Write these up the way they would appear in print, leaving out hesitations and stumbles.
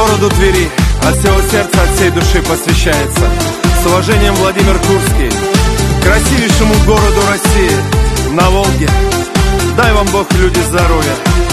Городу Твери от всего сердца, от всей души посвящается. С уважением, Владимир Курский. Красивейшему городу России, на Волге. Дай вам Бог, люди, здоровья.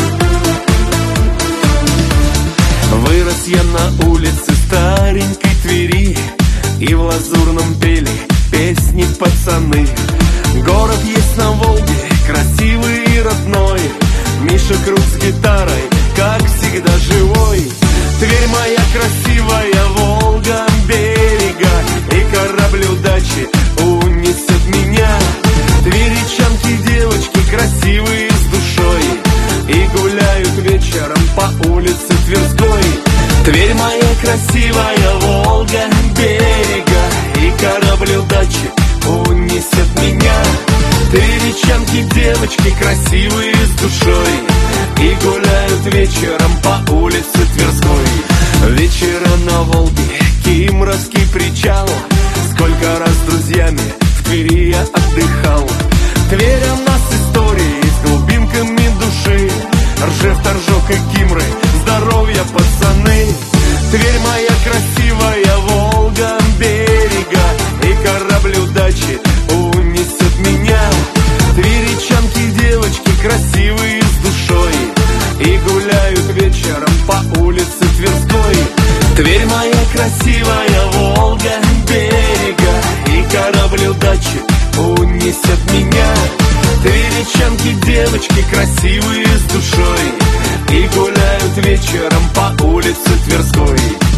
Вырос я на улице старенькой Твери, и в Лазурном пели песни пацаны. Город есть на Волге, красивый и родной. Миша Крут с гитарой, как всегда живой. Тверь моя красивая, Волга берега, и корабль удачи унесет меня. Тверичанки девочки красивые с душой, и гуляют вечером по улице Тверской. Тверь моя красивая, Волга берега, и корабль удачи унесет меня. Тверичанки девочки красивые с душой, и гуляют вечером по улице Тверской. Вечера на Волге, Кимровский причал, сколько раз с друзьями в Твери я отдыхал. Тверь у нас истории с глубинками души, Ржев, Торжок и Кимры, здоровья, пацаны. Тверь моя красивая, Волга берега, и корабль удачи унесет меня. Тверичанки девочки красивые с душой, и гуляют вечером по улице Тверской. Тверь моя красивая, Волга берега, и корабль удачи унесет меня. Тверичанки девочки красивые с душой, и гуляют вечером по улице Тверской.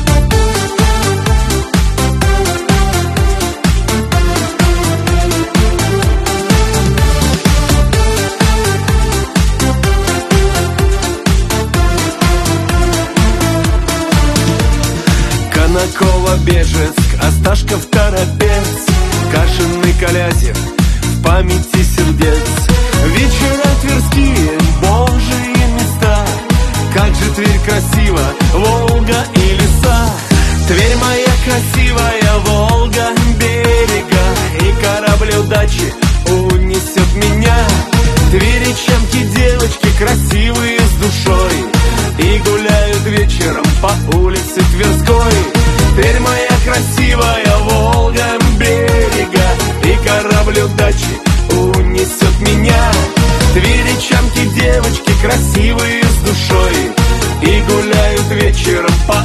Конаково, Бежецк, Осташков, Торопец, Кашин и Колязев в памяти сердец. Вечера тверские, божьи места, как же Тверь красива, Волга и леса. Тверь моя красивая, Волга берега, и корабль удачи унесет меня. Тверичанки девочки красивые с душой, и гуляют вечером по улице Тверской. Тверь моя красивая, Волга берега, и корабль удачи унесет меня. Тверичанки девочки красивые с душой, и гуляют вечером по